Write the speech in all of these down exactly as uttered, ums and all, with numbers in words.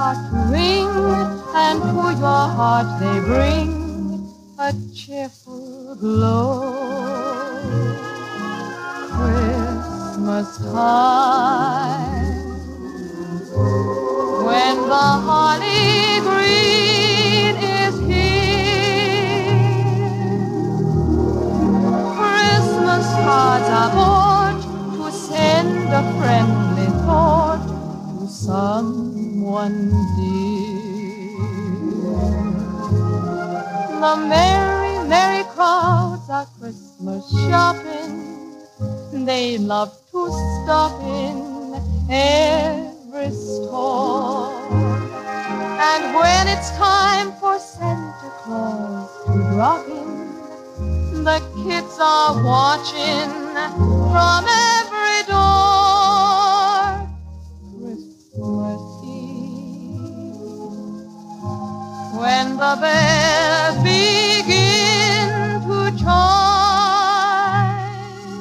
start to ring, and to your heart they bring a cheerful glow. Christmas time, when the holly green is here, Christmas cards are bought to send a friendly thought to someone dear. The merry, merry crowds are Christmas shopping. They love to stop in every store. And when it's time for Santa Claus to drop in, the kids are watching from every door. Christmas Eve, when the bells begin to chime,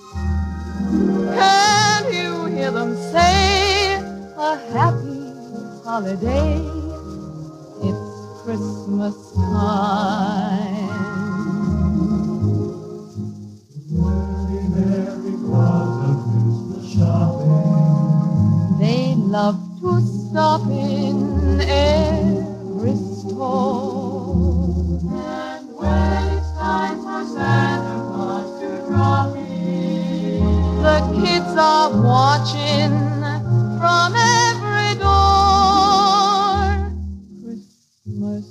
can you hear them say a happy holiday? It's Christmas time. Merry, merry crowds of Christmas shopping. They love to stop in every store. And when it's time for Santa Claus to drop in, the kids are watching from every door. Christmas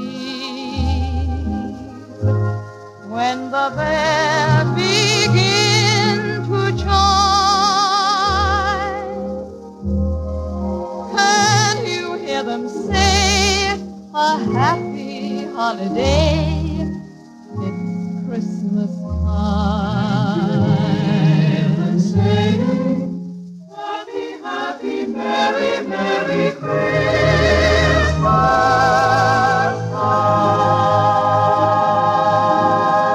Eve, when the bells begin to chime, can you hear them say a happy holiday?